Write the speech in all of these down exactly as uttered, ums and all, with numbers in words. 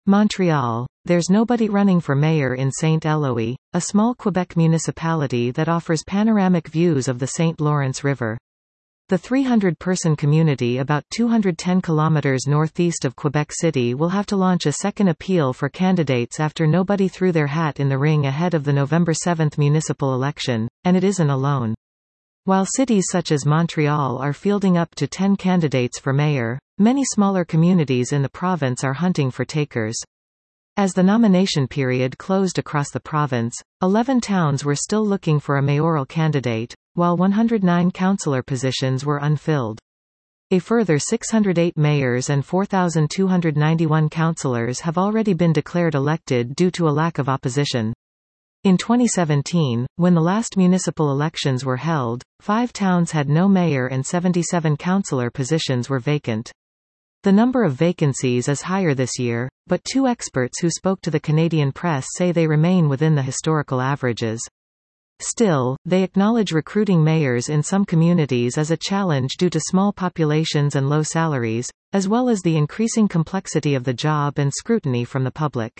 Montreal. There's nobody running for mayor in Saint-Éloi, a small Quebec municipality that offers panoramic views of the Saint Lawrence River. The three hundred person community about two hundred ten kilometers northeast of Quebec City will have to launch a second appeal for candidates after nobody threw their hat in the ring ahead of the November seventh municipal election, and it isn't alone. While cities such as Montreal are fielding up to ten candidates for mayor, many smaller communities in the province are hunting for takers. As the nomination period closed across the province, eleven towns were still looking for a mayoral candidate, while one hundred nine councillor positions were unfilled. A further six hundred eight mayors and four thousand two hundred ninety-one councillors have already been declared elected due to a lack of opposition. In twenty seventeen, when the last municipal elections were held, five towns had no mayor and seventy-seven councillor positions were vacant. The number of vacancies is higher this year, but two experts who spoke to the Canadian press say they remain within the historical averages. Still, they acknowledge recruiting mayors in some communities as a challenge due to small populations and low salaries, as well as the increasing complexity of the job and scrutiny from the public.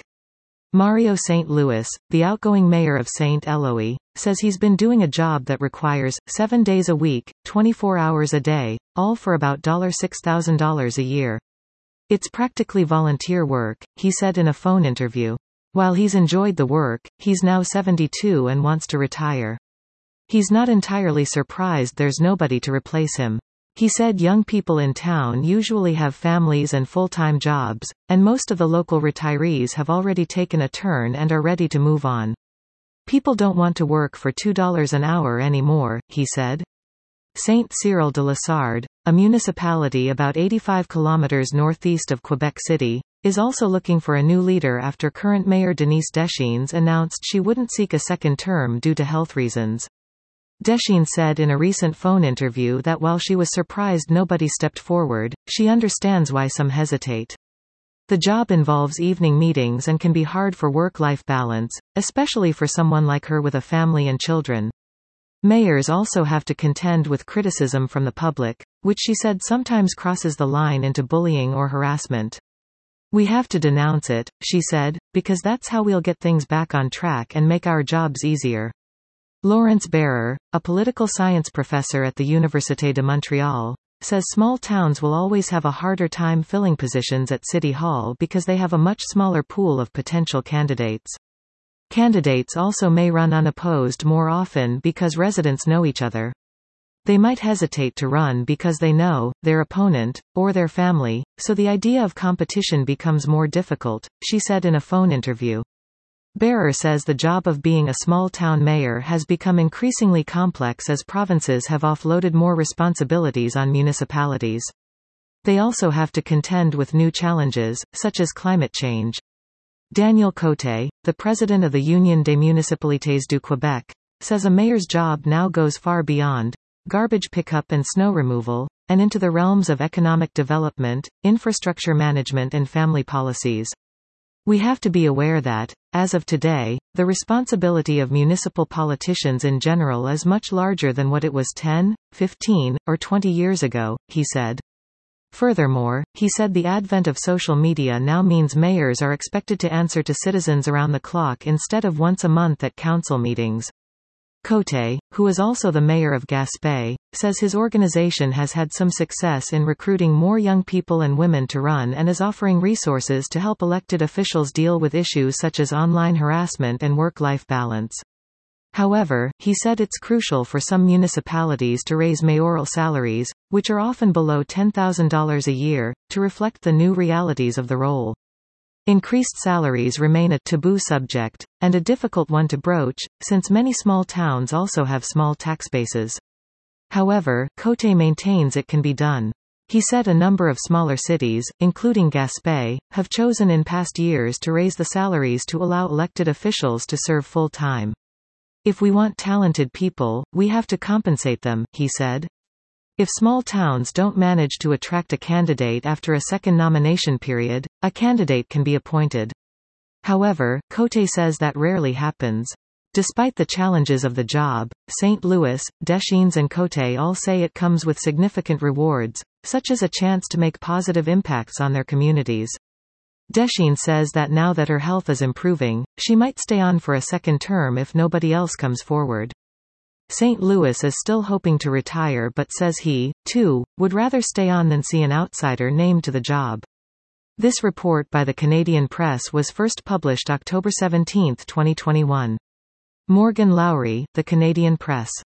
Mario Saint Louis, the outgoing mayor of Saint-Éloi, says he's been doing a job that requires seven days a week, twenty-four hours a day, all for about six thousand dollars a year. It's practically volunteer work, he said in a phone interview. While he's enjoyed the work, he's now seventy-two and wants to retire. He's not entirely surprised there's nobody to replace him. He said young people in town usually have families and full-time jobs, and most of the local retirees have already taken a turn and are ready to move on. People don't want to work for two dollars an hour anymore, he said. Saint Cyril de la Sarde, a municipality about eighty-five kilometers northeast of Quebec City, is also looking for a new leader after current mayor Denise Deschines announced she wouldn't seek a second term due to health reasons. Deschines said in a recent phone interview that while she was surprised nobody stepped forward, she understands why some hesitate. The job involves evening meetings and can be hard for work-life balance, especially for someone like her with a family and children. Mayors also have to contend with criticism from the public, which she said sometimes crosses the line into bullying or harassment. We have to denounce it, she said, because that's how we'll get things back on track and make our jobs easier. Lawrence Bearer, a political science professor at the Université de Montréal, says small towns will always have a harder time filling positions at City Hall because they have a much smaller pool of potential candidates. Candidates also may run unopposed more often because residents know each other. They might hesitate to run because they know their opponent, or their family, so the idea of competition becomes more difficult, she said in a phone interview. Bearer says the job of being a small-town mayor has become increasingly complex as provinces have offloaded more responsibilities on municipalities. They also have to contend with new challenges, such as climate change. Daniel Cote, the president of the Union des Municipalités du Québec, says a mayor's job now goes far beyond garbage pickup and snow removal, and into the realms of economic development, infrastructure management and family policies. We have to be aware that, as of today, the responsibility of municipal politicians in general is much larger than what it was ten, fifteen, or twenty years ago, he said. Furthermore, he said the advent of social media now means mayors are expected to answer to citizens around the clock instead of once a month at council meetings. Cote, who is also the mayor of Gaspé, says his organization has had some success in recruiting more young people and women to run and is offering resources to help elected officials deal with issues such as online harassment and work-life balance. However, he said it's crucial for some municipalities to raise mayoral salaries, which are often below ten thousand dollars a year, to reflect the new realities of the role. Increased salaries remain a taboo subject, and a difficult one to broach, since many small towns also have small tax bases. However, Cote maintains it can be done. He said a number of smaller cities, including Gaspé, have chosen in past years to raise the salaries to allow elected officials to serve full-time. If we want talented people, we have to compensate them, he said. If small towns don't manage to attract a candidate after a second nomination period, a candidate can be appointed. However, Cote says that rarely happens. Despite the challenges of the job, Saint Louis, Deschines and Cote all say it comes with significant rewards, such as a chance to make positive impacts on their communities. Deschênes says that now that her health is improving, she might stay on for a second term if nobody else comes forward. Saint Louis is still hoping to retire but says he, too, would rather stay on than see an outsider named to the job. This report by the Canadian Press was first published October seventeenth twenty twenty-one. Morgan Lowry, The Canadian Press.